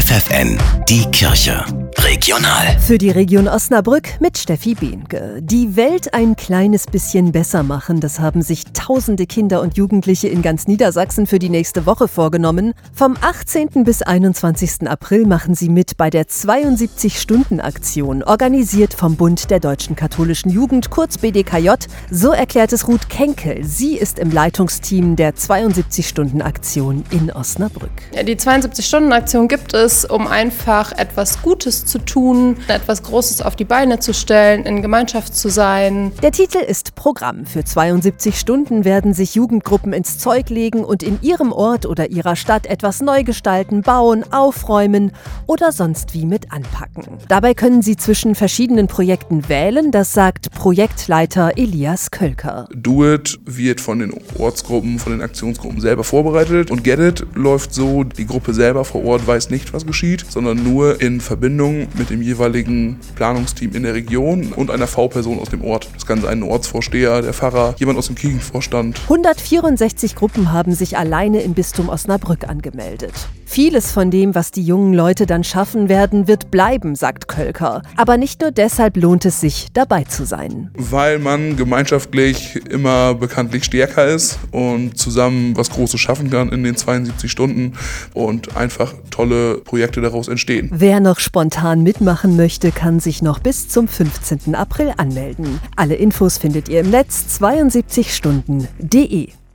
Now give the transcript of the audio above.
FFN, die Kirche. Regional. Für die Region Osnabrück mit Steffi Behnke. Die Welt ein kleines bisschen besser machen, das haben sich tausende Kinder und Jugendliche in ganz Niedersachsen für die nächste Woche vorgenommen. Vom 18. bis 21. April machen sie mit bei der 72-Stunden-Aktion, organisiert vom Bund der Deutschen Katholischen Jugend, kurz BDKJ. So erklärt es Ruth Kenkel. Sie ist im Leitungsteam der 72-Stunden-Aktion in Osnabrück. Ja, die 72-Stunden-Aktion gibt es, um einfach etwas Gutes zu tun, etwas Großes auf die Beine zu stellen, in Gemeinschaft zu sein. Der Titel ist Programm. Für 72 Stunden werden sich Jugendgruppen ins Zeug legen und in ihrem Ort oder ihrer Stadt etwas neu gestalten, bauen, aufräumen oder sonst wie mit anpacken. Dabei können sie zwischen verschiedenen Projekten wählen, das sagt Projektleiter Elias Kölker. Do It wird von den Ortsgruppen, von den Aktionsgruppen selber vorbereitet und Get It läuft so, die Gruppe selber vor Ort weiß nicht, was geschieht, sondern nur in Verbindung mit dem jeweiligen Planungsteam in der Region und einer V-Person aus dem Ort. Das kann sein ein Ortsvorsteher, der Pfarrer, jemand aus dem Kirchenvorstand. 164 Gruppen haben sich alleine im Bistum Osnabrück angemeldet. Vieles von dem, was die jungen Leute dann schaffen werden, wird bleiben, sagt Kölker. Aber nicht nur deshalb lohnt es sich, dabei zu sein. Weil man gemeinschaftlich immer bekanntlich stärker ist und zusammen was Großes schaffen kann in den 72 Stunden und einfach tolle Projekte daraus entstehen. Wer noch spontan mitmachen möchte, kann sich noch bis zum 15. April anmelden. Alle Infos findet ihr im Netz 72stunden.de.